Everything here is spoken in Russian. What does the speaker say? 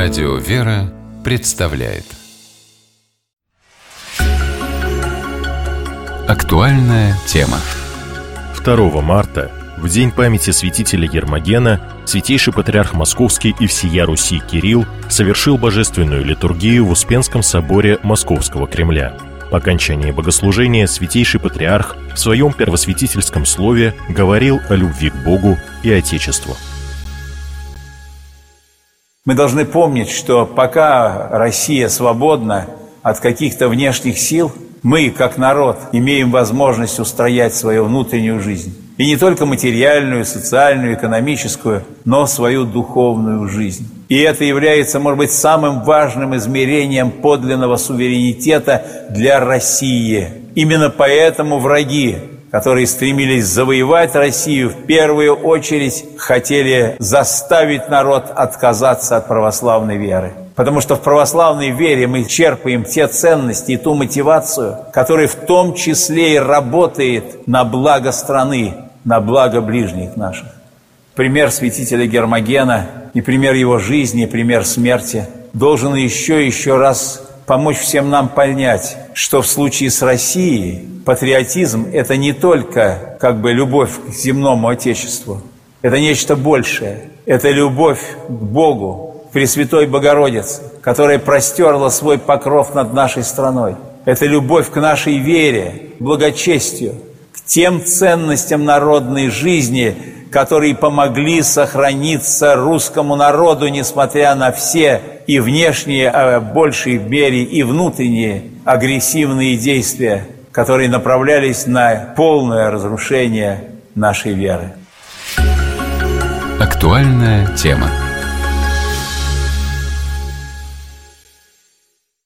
Радио «Вера» представляет Актуальная тема. 2 марта, в день памяти святителя Гермогена, святейший патриарх Московский и всея Руси Кирилл совершил божественную литургию в Успенском соборе Московского Кремля. По окончании богослужения святейший патриарх в своем первосвятительском слове говорил о любви к Богу и Отечеству. Мы должны помнить, что пока Россия свободна от каких-то внешних сил, мы, как народ, имеем возможность устроять свою внутреннюю жизнь. И не только материальную, социальную, экономическую, но свою духовную жизнь. И это является, может быть, самым важным измерением подлинного суверенитета для России. Именно поэтому враги, которые стремились завоевать Россию, в первую очередь хотели заставить народ отказаться от православной веры. Потому что в православной вере мы черпаем те ценности и ту мотивацию, которая в том числе и работает на благо страны, на благо ближних наших. Пример святителя Гермогена и пример его жизни, и пример смерти должен еще раз помочь всем нам понять, что в случае с Россией патриотизм – это не только любовь к земному Отечеству, это нечто большее, это любовь к Богу, к Пресвятой Богородице, которая простерла свой покров над нашей страной. Это любовь к нашей вере, к благочестию, к тем ценностям народной жизни, которые помогли сохраниться русскому народу, несмотря на все и внешние, а в большей мере и внутренние агрессивные действия, которые направлялись на полное разрушение нашей веры. Актуальная тема.